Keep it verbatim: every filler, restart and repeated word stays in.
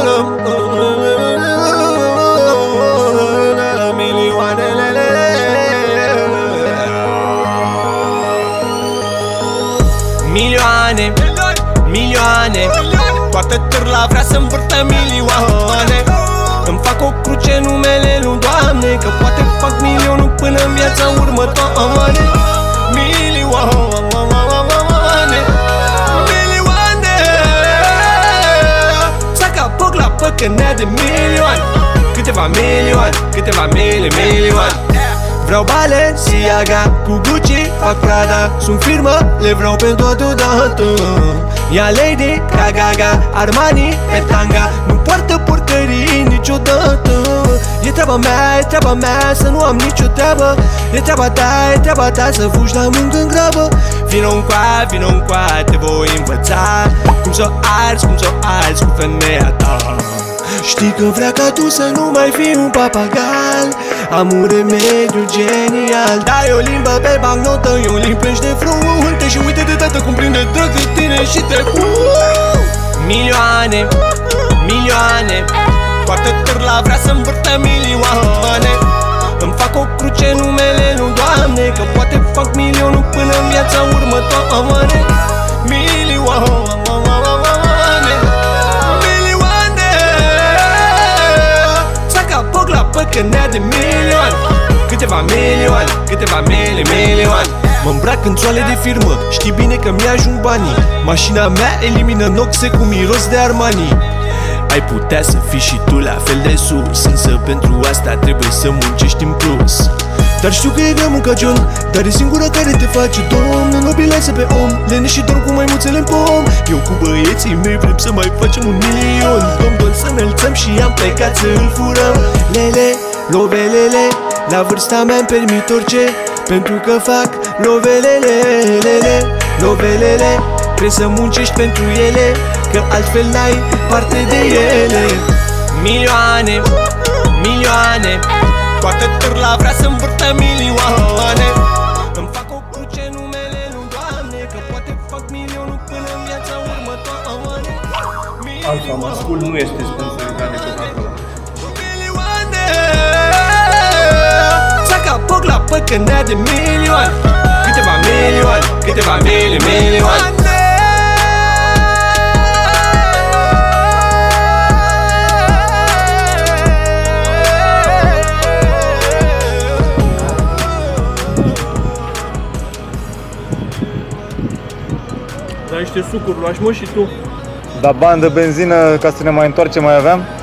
Milioanele, milioane, milioane, toată târla vrea să împărtă milioane. Îmi fac o cruce numele lui Doamne, că poate fac milionul până în viața următoare. Milioane, milioane, țaca poc la păcănea de milioane. Câteva milioane, câteva mili, milioane. Vreau Balenciaga cu Gucci, fac Prada, sunt firmă, le vreau pe toată dată. Ia Lady Gaga, Armani pe tanga, nu poartă porcării niciodată. E treaba mea, e treaba mea să nu am nicio treabă. E treaba ta, e treaba ta să fugi la muncă în grabă. Vino încoa, vino încoa, te voi învăța cum să o arzi, cum să o arzi cu femeia ta. Știi că vrea ca tu să nu mai fii un papagal. Am un remediu genial. Dai o limbă pe bancnotă, eu limpești de frunte. Și uite de tată cum prinde drag de tine și te uh! Milioane, milioane, toată târla vrea să împărtă milioane. Îmi fac o cruce numele lui Doamne, că poate fac milionul până în viața următoare. Milioane, păcănea de milioane. Câteva milioane, câteva mili, milioane. Mă-mbrac în țoale de firmă, știi bine că mi-ajung banii. Mașina mea elimină noxe cu miros de Armani. Ai putea să fii și tu la fel de sus, însă pentru asta trebuie să muncești în plus. Dar știu că e grea munca, John, dar e singura care te face domn. Nu bilează pe om, lene și dorm cu maimuțele în pom. Eu cu băieții mei vrem să mai facem un milion. Dom, dom, să înălțăm și am plecat să îl furăm. Lele, lovelele, la vârsta mea-mi permit orice, pentru că fac lovelele, lele, lovelele. Trebuie să muncești pentru ele, că altfel n-ai parte de ele. Milioane, milioane, toată târla vrea să împărtă milioane. Îmi fac o cruce numele lui Doamne, că poate fac milionul până în viața următoare. Alfa Mascul nu este sponsorizat de Coca-Cola. Milioane, țaca poc la păcănea de milioane. Câteva milioane, câteva mili, milioane. Dar niște sucuri luași, mă, și tu? Da, bani de benzină ca să ne mai întoarcem mai aveam?